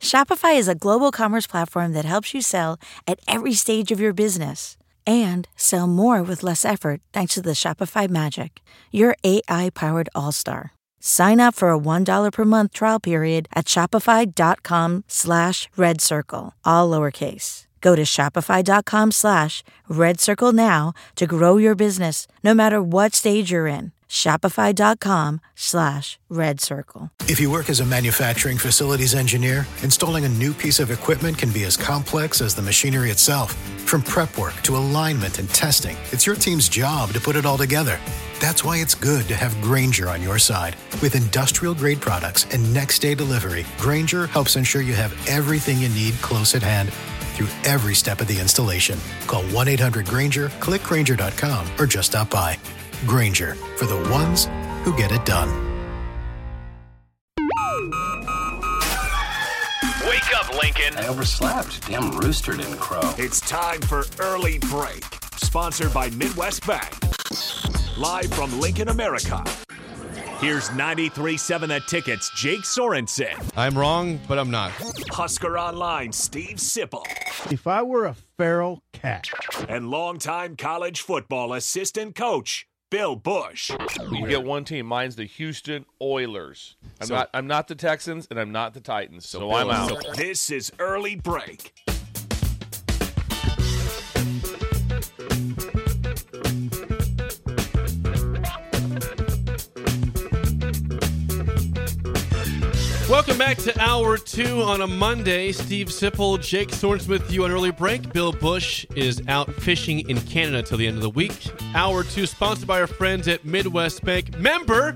Shopify is a global commerce platform that helps you sell at every stage of your business and sell more with less effort thanks to the Shopify Magic, your AI-powered all-star. Sign up for a $1 per month trial period at shopify.com/redcircle, all lowercase. Go to shopify.com/redcircle now to grow your business, no matter what stage you're in. Shopify.com/redcircle. If you work as a manufacturing facilities engineer, installing a new piece of equipment can be as complex as the machinery itself. From prep work to alignment and testing, it's your team's job to put it all together. That's why it's good to have Grainger on your side. With industrial-grade products and next-day delivery, Grainger helps ensure you have everything you need close at hand through every step of the installation. Call 1-800-GRAINGER, click Grainger.com, or just stop by. Grainger, for the ones who get it done. Wake up, Lincoln. I overslept. Damn rooster didn't crow. It's time for Early Break, sponsored by Midwest Bank. Live from Lincoln, America. Here's 93.7 The Ticket's Jake Sorensen. I'm wrong, but I'm not. Husker Online, Steve Sipple. If I were a feral cat. And longtime college football assistant coach, Bill Bush. You get one team. Mine's the Houston Oilers. I'm not the Texans, and I'm not the Titans, so I'm out. This is Early Break. Welcome back to Hour 2 on a Monday. Steve Sipple, Jake Sorensen with you on Early Break. Bill Bush is out fishing in Canada till the end of the week. Hour 2 sponsored by our friends at Midwest Bank. Member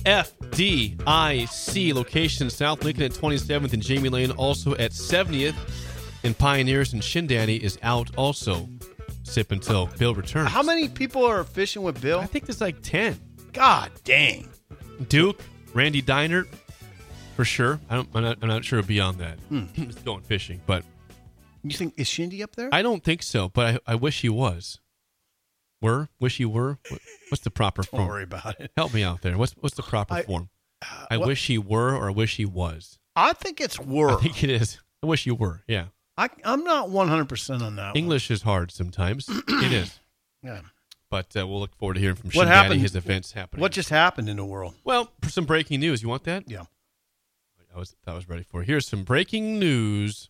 FDIC. Location South Lincoln at 27th and Jamie Lane, also at 70th. And Pioneers and Shindaddy is out also. Sip until Bill returns. How many people are fishing with Bill? I think there's like 10. God dang. Duke, Randy Diner. For sure. I'm not sure beyond that. He's going fishing, but... You think, is Shindy up there? I don't think so, but I wish he was. Wish he were? What's the proper form? Don't worry about it. Help me out there. What's the proper form? I wish he were, or I wish he was. I think it's were. I think it is. I wish you were, yeah. I'm not 100% on that English is hard sometimes. It is. Yeah. But we'll look forward to hearing from Shindaddy, his events happening. What just happened in the world? Well, some breaking news. You want that? Yeah. I was ready for it. Here's some breaking news.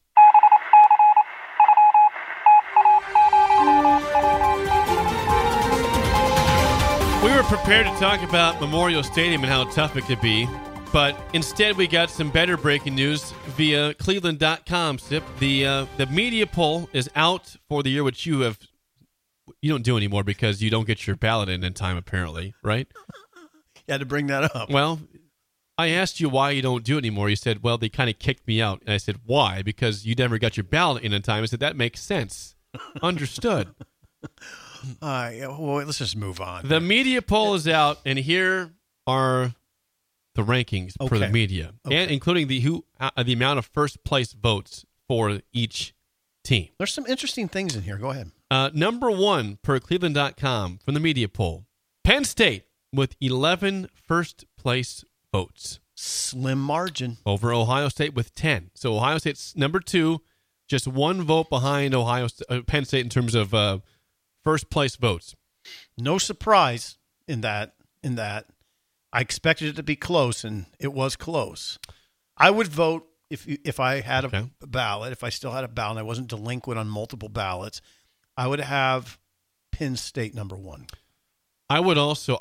We were prepared to talk about Memorial Stadium and how tough it could be, but instead we got some better breaking news via Cleveland.com. Sip. The media poll is out for the year, which you don't do anymore because you don't get your ballot in time, apparently, right? You had to bring that up. Well, I asked you why you don't do it anymore. You said, well, they kind of kicked me out. And I said, why? Because you never got your ballot in time. I said, that makes sense. Understood. Well, let's just move on. The media poll is out, and here are the rankings for the media, and including the amount of first-place votes for each team. There's some interesting things in here. Go ahead. Number 1 per Cleveland.com from the media poll, Penn State with 11 first-place votes. Slim margin. Over Ohio State with 10. So Ohio State's number 2, just one vote behind Penn State in terms of first place votes. No surprise in that. I expected it to be close, and it was close. I would vote if I had a ballot, if I still had a ballot and I wasn't delinquent on multiple ballots, I would have Penn State number 1. I would also,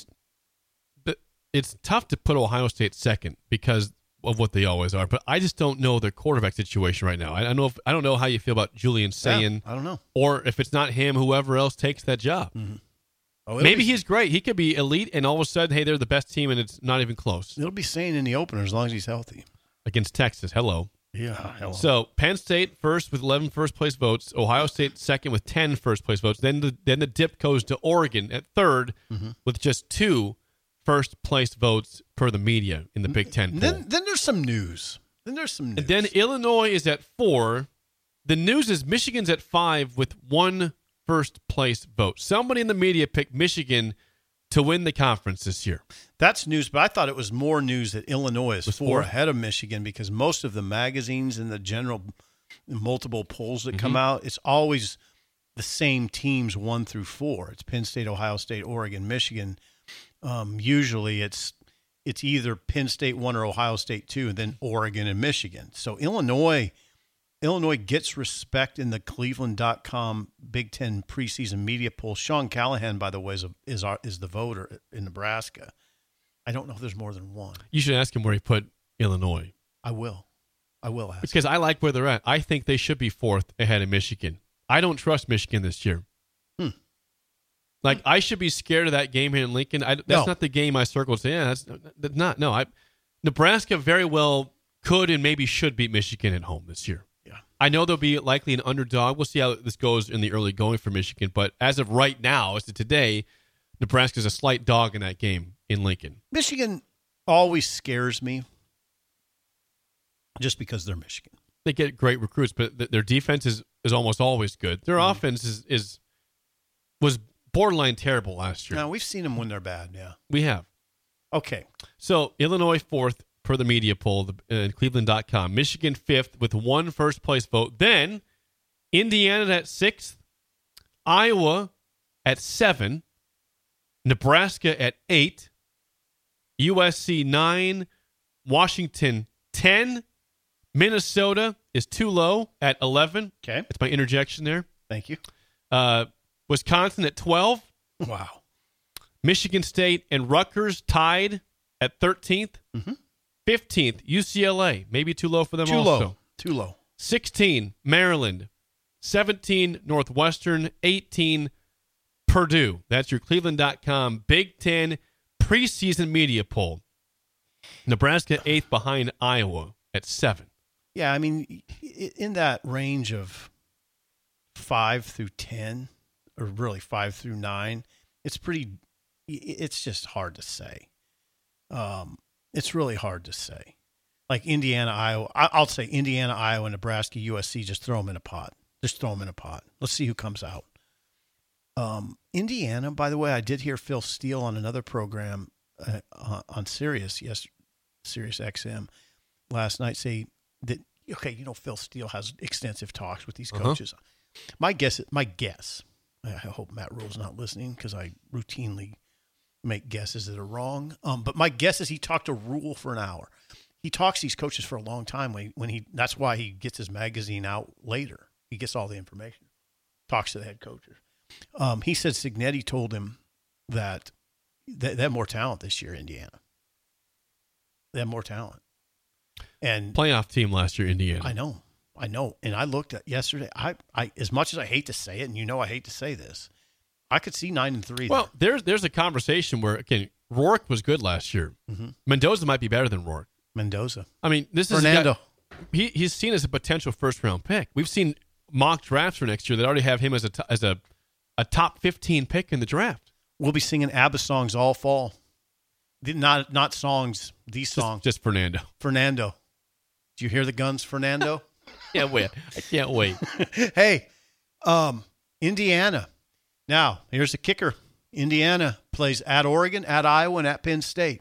it's tough to put Ohio State second because of what they always are, but I just don't know their quarterback situation right now. I don't know how you feel about Julian Sayin. I don't know. Or if it's not him, whoever else takes that job. Mm-hmm. Maybe he's great. He could be elite, and all of a sudden, hey, they're the best team, and it's not even close. It'll be Sayin in the opener as long as he's healthy. Against Texas. Hello. Yeah, hello. So Penn State first with 11 first-place votes. Ohio State second with 10 first-place votes. Then the dip goes to Oregon at third with just 2 first-place votes per the media in the Big Ten poll. Then there's some news. And then Illinois is at 4. The news is Michigan's at 5 with 1 first-place vote. Somebody in the media picked Michigan to win the conference this year. That's news, but I thought it was more news that Illinois is 4 4 ahead of Michigan, because most of the magazines and the general multiple polls that come out, it's always the same teams 1 through 4. It's Penn State, Ohio State, Oregon, Michigan. Usually it's either Penn State 1 or Ohio State 2, and then Oregon and Michigan. So Illinois gets respect in the Cleveland.com Big Ten preseason media poll. Sean Callahan, by the way, is the voter in Nebraska. I don't know if there's more than one. You should ask him where he put Illinois. I will ask. Because I like where they're at. I think they should be 4th ahead of Michigan. I don't trust Michigan this year. Like, I should be scared of that game here in Lincoln. That's not the game I circled. So, yeah, that's not. No, Nebraska very well could and maybe should beat Michigan at home this year. Yeah, I know they'll be likely an underdog. We'll see how this goes in the early going for Michigan. But as of right now, as of today, Nebraska's a slight dog in that game in Lincoln. Michigan always scares me just because they're Michigan. They get great recruits, but their defense is almost always good. Their offense was borderline terrible last year. No, we've seen them when they're bad, yeah. We have. Okay. So, Illinois 4th per the media poll, Cleveland.com. Michigan 5th with 1 first-place vote. Then, Indiana at 6th. Iowa at 7. Nebraska at 8. USC 9. Washington 10. Minnesota is too low at 11. Okay. That's my interjection there. Thank you. Wisconsin at 12. Wow. Michigan State and Rutgers tied at 13th. 15th, UCLA. Maybe too low for them also. Too low. 16, Maryland. 17, Northwestern. 18, Purdue. That's your Cleveland.com Big Ten preseason media poll. Nebraska 8th behind Iowa at 7. Yeah, I mean, in that range of 5 through 10, or really 5 through 9, it's just hard to say. It's really hard to say. Like Indiana, Iowa, I'll say Indiana, Iowa, Nebraska, USC, just throw them in a pot. Just throw them in a pot. Let's see who comes out. Indiana, by the way, I did hear Phil Steele on another program on Sirius XM last night say that, okay, Phil Steele has extensive talks with these coaches. My guess, I hope Matt Rule's not listening because I routinely make guesses that are wrong. But my guess is he talked to Rule for an hour. He talks to these coaches for a long time. That's why he gets his magazine out later. He gets all the information. Talks to the head coaches. He said Cignetti told him that they have more talent this year, Indiana. They have more talent. And playoff team last year, Indiana. I know. And I looked at yesterday. I as much as I hate to say it, and I hate to say this, I could see 9-3. Well, there's a conversation where, again, Rourke was good last year. Mendoza might be better than Rourke. Mendoza. I mean, this is Fernando. He's seen as a potential first-round pick. We've seen mock drafts for next year that already have him as a top 15 pick in the draft. We'll be singing ABBA songs all fall. Not songs, these songs. Just Fernando. Fernando. Do you hear the guns, Fernando? I can't wait. Hey, Indiana. Now, here's the kicker. Indiana plays at Oregon, at Iowa, and at Penn State.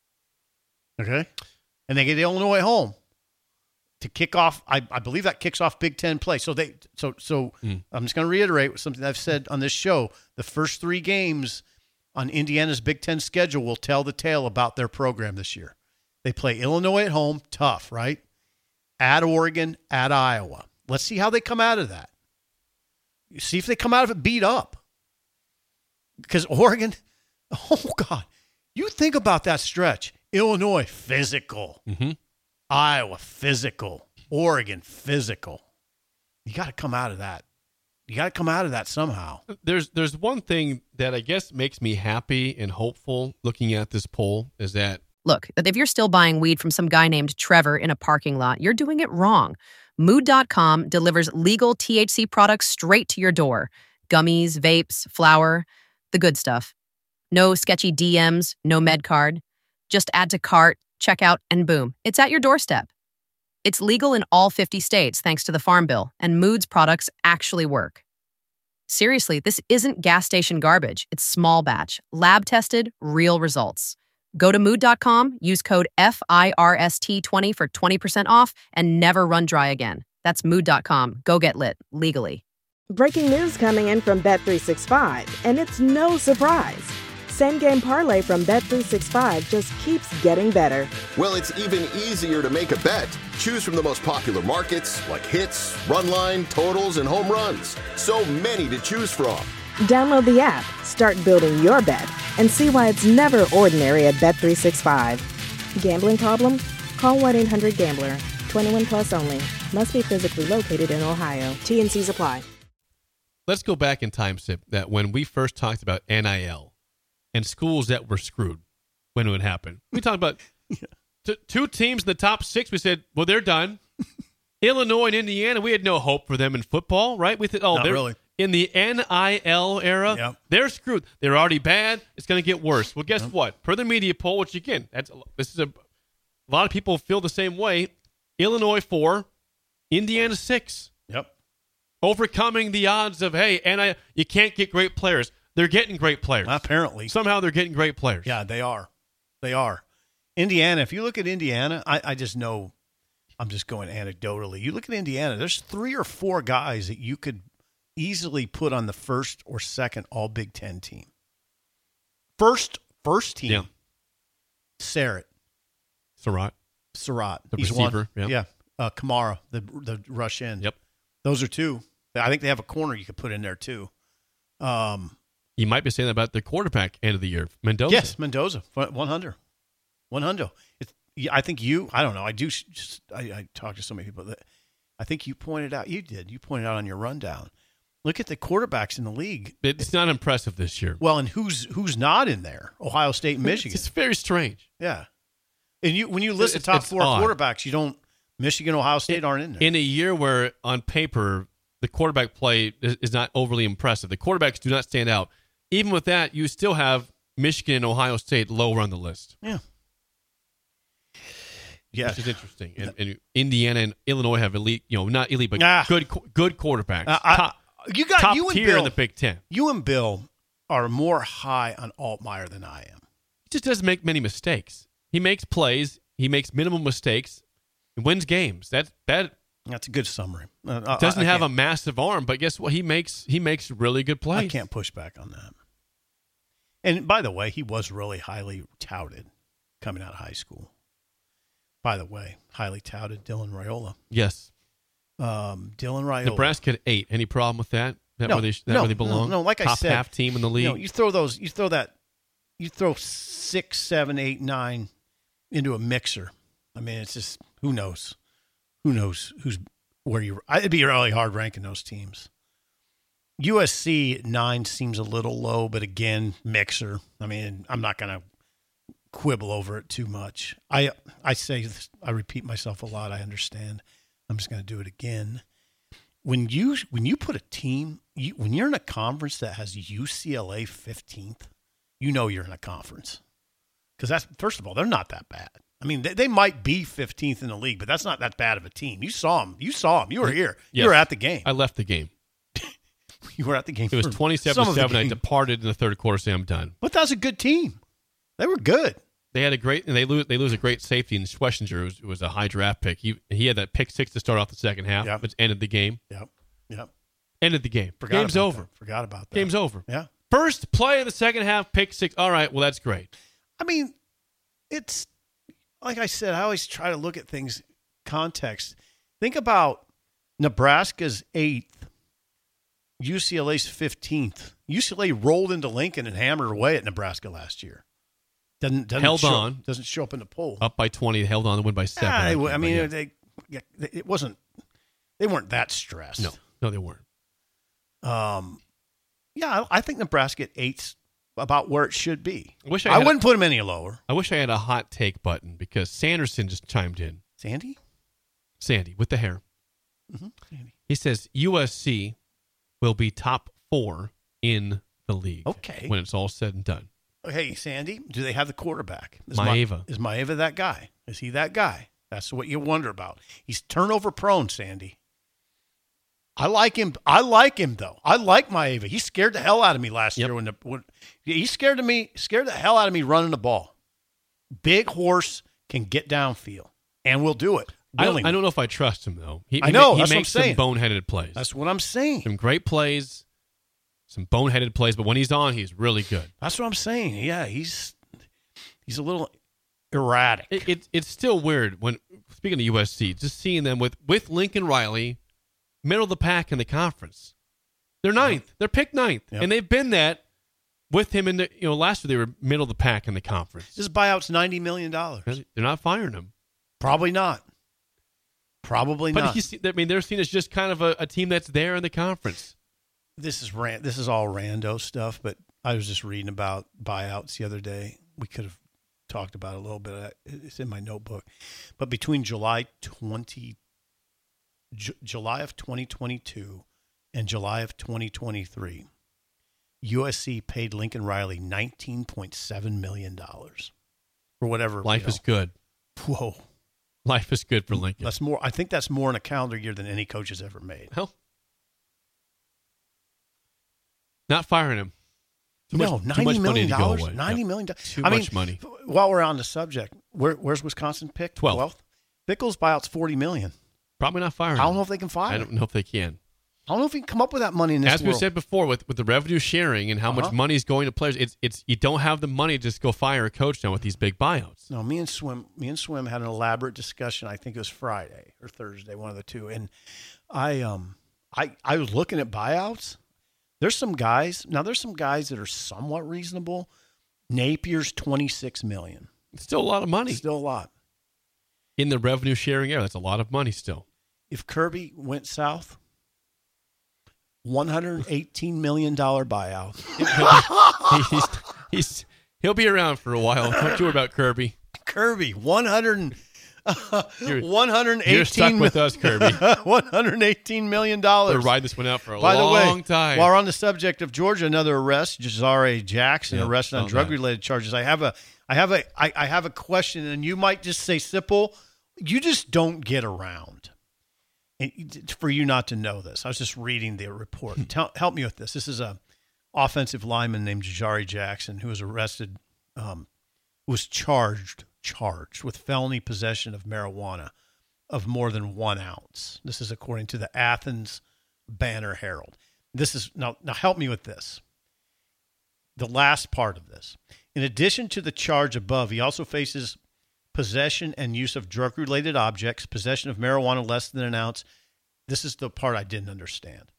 Okay? And they get Illinois at home to kick off. I believe that kicks off Big Ten play. So I'm just going to reiterate something I've said on this show. The first 3 games on Indiana's Big Ten schedule will tell the tale about their program this year. They play Illinois at home, tough, right? At Oregon, at Iowa. Let's see how they come out of that. You see if they come out of it beat up. Because Oregon, oh, God. You think about that stretch. Illinois, physical. Iowa, physical. Oregon, physical. You got to come out of that. You got to come out of that somehow. There's one thing that I guess makes me happy and hopeful looking at this poll is that, look, if you're still buying weed from some guy named Trevor in a parking lot, you're doing it wrong. Mood.com delivers legal THC products straight to your door. Gummies, vapes, flour, the good stuff. No sketchy DMs, no med card. Just add to cart, checkout, and boom, it's at your doorstep. It's legal in all 50 states thanks to the Farm Bill, and Mood's products actually work. Seriously, this isn't gas station garbage. It's small batch, lab tested, real results. Go to mood.com, use code FIRST20 for 20% off, and never run dry again. That's mood.com. Go get lit, legally. Breaking news coming in from Bet365, and it's no surprise. Same Game Parlay from Bet365 just keeps getting better. Well, it's even easier to make a bet. Choose from the most popular markets like hits, run line, totals, and home runs. So many to choose from. Download the app, start building your bet, and see why it's never ordinary at Bet365. Gambling problem? Call 1-800-GAMBLER. 21 plus only. Must be physically located in Ohio. T&Cs apply. Let's go back in time, Sip, that when we first talked about NIL and schools that were screwed, when it would happen. We talked about two teams in the top 6. We said, well, they're done. Illinois and Indiana, we had no hope for them in football, right? We thought, Not they're really. In the NIL era, They're screwed. They're already bad. It's going to get worse. Well, guess what? Per the media poll, which again, a lot of people feel the same way. Illinois 4, Indiana 6. Yep. Overcoming the odds of, hey, you can't get great players. They're getting great players. Apparently. Somehow they're getting great players. Yeah, they are. They are. Indiana, if you look at Indiana, I just know, I'm just going anecdotally. You look at Indiana, there's 3 or 4 guys that you could easily put on the first or second All Big Ten team. First team. Yeah. Surratt. The He's receiver. One. Yeah. Kamara, the rush end. Yep. Those are 2. I think they have a corner you could put in there too. You might be saying that about the quarterback end of the year, Mendoza. Yes, Mendoza, 100. I think I don't know. I talked to so many people that I think you pointed out on your rundown. Look at the quarterbacks in the league. It's not impressive this year. Well, and who's not in there? Ohio State and Michigan. It's very strange. Yeah. And when you list the top 4 quarterbacks, Michigan, Ohio State aren't in there. In a year where, on paper, the quarterback play is not overly impressive. The quarterbacks do not stand out. Even with that, you still have Michigan and Ohio State lower on the list. Yeah. Which is interesting. And Indiana and Illinois have elite, not elite, but good quarterbacks. Top you and tier Bill, in the Big Ten. You and Bill are more high on Altmaier than I am. He just doesn't make many mistakes. He makes plays. He makes minimal mistakes. He wins games. That's a good summary. Doesn't have a massive arm, but guess what? He makes really good plays. I can't push back on that. And by the way, he was really highly touted coming out of high school. By the way, highly touted Dylan Raiola. Yes. Dylan Raiola. Nebraska at 8. Any problem with that? Where they belong? No, like I said, top half team in the league. You throw 6, 7, 8, 9 into a mixer. I mean, it's just, who knows? Who knows who's where you? It'd be really hard ranking those teams. USC at 9 seems a little low, but again, mixer. I mean, I'm not going to quibble over it too much. I say this, I repeat myself a lot. I understand. I'm just going to do it again. When you put a team, when you're in a conference that has UCLA 15th, you're in a conference. Because that's, first of all, they're not that bad. I mean, they might be 15th in the league, but that's not that bad of a team. You saw them. You were here. Yes. You were at the game. I left the game. You were at the game. It was 27-7. I departed in the third quarter, saying I'm done. But that was a good team. They were good. They had they lose a great safety in Schlesinger, who was a high draft pick. He had that pick 6 to start off the second half, which ended the game. Yep. Ended the game. Game's over. Forgot about that. Game's over. Yeah. First play of the second half, pick 6. All right, well, that's great. I mean, it's like I said, I always try to look at things context. Think about Nebraska's 8th, UCLA's 15th. UCLA rolled into Lincoln and hammered away at Nebraska last year. Doesn't show up in the poll. Up by 20, held on to win by 7. I mean, it wasn't. They weren't that stressed. No, they weren't. Yeah, I think Nebraska at 8's about where it should be. I wouldn't put them any lower. I wish I had a hot take button because Sanderson just chimed in. Sandy with the hair. Mm-hmm. Sandy. He says USC will be top 4 in the league. Okay. When it's all said and done. Hey, Sandy, do they have the quarterback? Maeva. Is Maeva that guy? Is he that guy? That's what you wonder about. He's turnover prone, Sandy. I like him, though. I like Maeva. He scared the hell out of me last year when he scared the hell out of me running the ball. Big horse can get downfield, and we'll do it. I don't know if I trust him, though. He that's makes what I'm saying. some boneheaded plays. That's what I'm saying. Some great plays, some boneheaded plays, but when he's on, he's really good. That's what I'm saying. Yeah, he's a little erratic. It's still weird when, speaking of USC, just seeing them with Lincoln Riley, middle of the pack in the conference. They're ninth. They're picked ninth, and they've been that with him in the last year they were middle of the pack in the conference. This buyout's $90 million. They're not firing him. Probably not. But they're seen as just kind of a team that's there in the conference. This is all rando stuff, but I was just reading about buyouts the other day. We could have talked about it a little bit. It's in my notebook. But between July of 2022 and July of 2023, USC paid Lincoln Riley $19.7 million for whatever. Life is good. Whoa. Life is good for Lincoln. That's more. I think that's more in a calendar year than any coach has ever made. Hell, not firing him. $90 million. $90 million. Too much money. While we're on the subject, where's Wisconsin picked? 12th. Pickles buyout's $40 million. Probably not firing. I don't know if they can fire. I don't know if they can. I don't know if you can come up with that money in this world. As we said before, with the revenue sharing and how much money is going to players, it's you don't have the money to just go fire a coach now with these big buyouts. No, me and Swim had an elaborate discussion. I think it was Friday or Thursday, one of the two. And I was looking at buyouts. There's some guys that are somewhat reasonable. Napier's $26 million. It's still a lot of money. Still a lot. In the revenue sharing era, that's a lot of money still. If Kirby went south, $118 million buyout. He'll be around for a while. Don't you worry about Kirby. Kirby, 118. You're stuck with us, Kirby. $118 million. We'll ride this one out for a long time. While we're on the subject of Georgia, another arrest. Jazare Jackson arrested on drug-related charges. I have a question, and you might just say, Sipple, you just don't get around. For you not to know this, I was just reading the report. Help me with this. This is a offensive lineman named Jazare Jackson who was arrested, was charged with felony possession of marijuana of more than 1 ounce. This is according to the Athens Banner-Herald. This is now help me with this. The last part of this. In addition to the charge above, he also faces possession and use of drug-related objects, possession of marijuana less than an ounce. This is the part I didn't understand.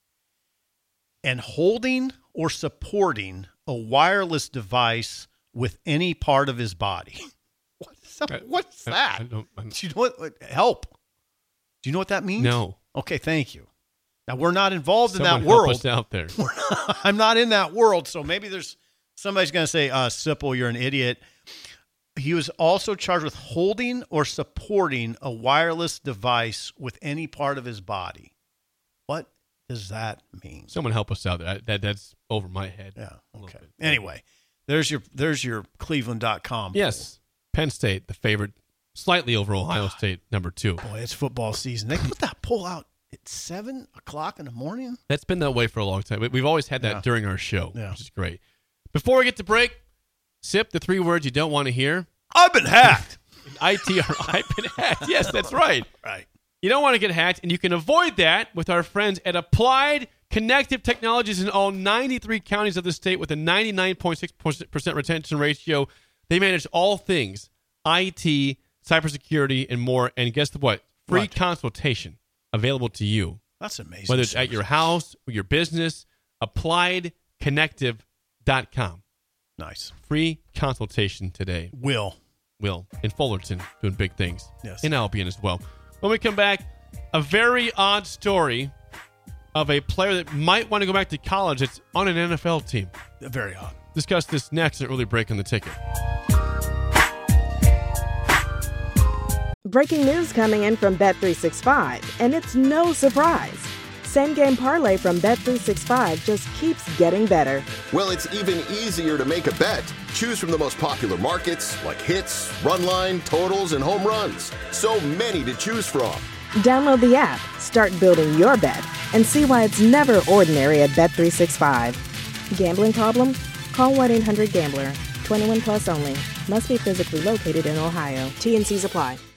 And holding or supporting a wireless device with any part of his body. What's that? Do you know what? Help. Do you know what that means? No. Okay, thank you. Now, we're not involved in that help world. us out there. I'm not in that world, so maybe somebody's going to say, Sipple, you're an idiot. He was also charged with holding or supporting a wireless device with any part of his body. What does that mean? Someone help us out there. That's over my head. Yeah. Okay. Anyway, there's your Cleveland.com. Yes. Penn State, the favorite, slightly over Ohio State, number 2. Boy, it's football season. They put that poll out at 7 o'clock in the morning. That's been that way for a long time. We've always had that during our show, which is great. Before we get to break, Sip, the 3 words you don't want to hear. I've been hacked. ITR, I've been hacked. Yes, that's right. Right. You don't want to get hacked, and you can avoid that with our friends at Applied Connective Technologies in all 93 counties of the state with a 99.6% retention ratio. They manage all things IT, cybersecurity, and more. And guess what? Free consultation available to you. That's amazing. Whether it's at your house or your business, appliedconnective.com. Nice. Free consultation today. Will in Fullerton doing big things. Yes. In Albion as well. When we come back, a very odd story of a player that might want to go back to college that's on an NFL team. Very odd. Discuss this next at Early Break on the Ticket. Breaking news coming in from Bet365, and it's no surprise. Same Game Parlay from Bet365 just keeps getting better. Well, it's even easier to make a bet. Choose from the most popular markets like hits, run line, totals, and home runs. So many to choose from. Download the app, start building your bet, and see why it's never ordinary at Bet365. Gambling problem? Call 1-800-GAMBLER. 21 plus only. Must be physically located in Ohio. T&Cs apply.